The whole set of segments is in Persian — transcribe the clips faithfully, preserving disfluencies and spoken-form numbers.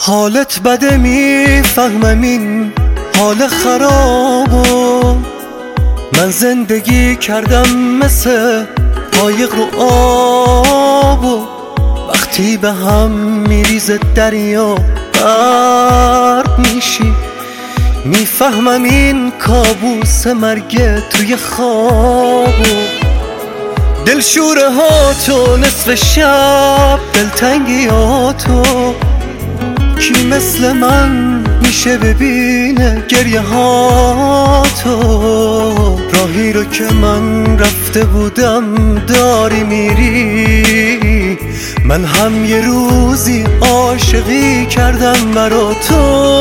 حالت بده میفهمم این حال خرابو، من زندگی کردم مثل قایق رو آبو، وقتی به هم میریزه دریا غرق میشی، میفهمم این کابوس مرگ توی خوابو. دلشوره ها تو نصف شب، دلتنگی ها تو، کی مثل من میشه ببینه گریه ها تو؟ راهی رو که من رفته بودم داری میری، من هم یه روزی عاشقی کردم برا تو.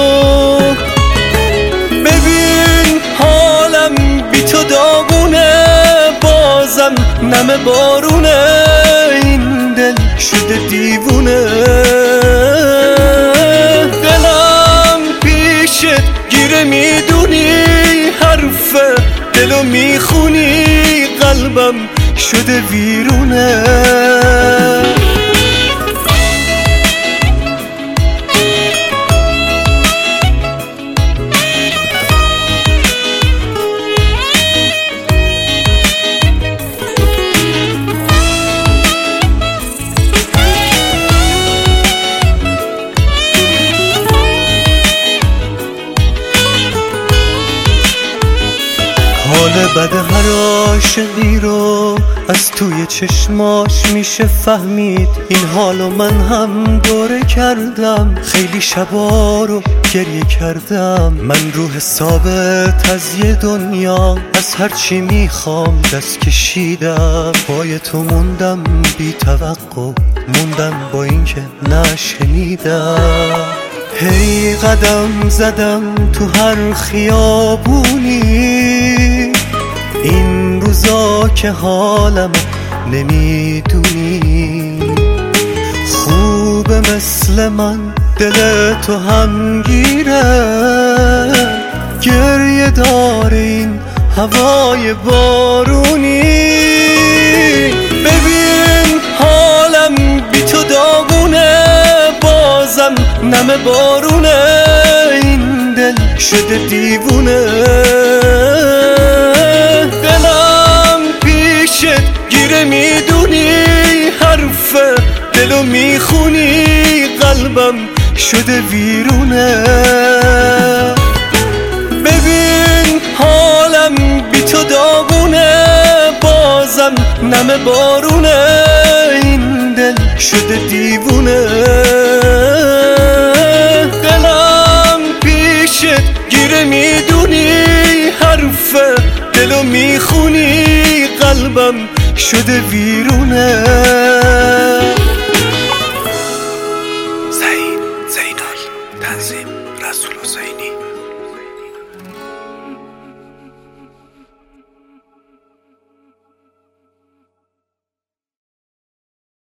ببین حالم بی تو داغونه، بازم نم بارونه، این دل شده دیوونه. دلم پیشت گیره میدونی، حرف دلو میخونی، قلبم شده ویرونه. حال بد هر عاشقی رو از توی چشماش میشه فهمید، این حالو من هم دوره کردم، خیلی شبا رو گریه کردم. من رو ثابت از یه دنیا از هرچی میخوام دست کشیدم، پای تو موندم بی توقع، موندم با اینکه نشنیدم. هی قدم زدم تو هر خیابونی، این روزا که حالم نمیدونی، خوبه مثل من دل تو هم گیره، گریه داره این هوای بارونی. ببین حالم بی تو داغونه، بازم نم بارونه، این دل شده دیوونه. دلم پیشت گیره میدونی، حرف دلو میخونی، قلبم شده ویرونه. ببین حالم بی تو داغونه، بازم نم بارونه، این دل شده دیوونه. دلم پیشت گیره میدونی، حرف دلو میخونی، قلبم شده ویرونه. زین زینال تنظیم رسول حسینی.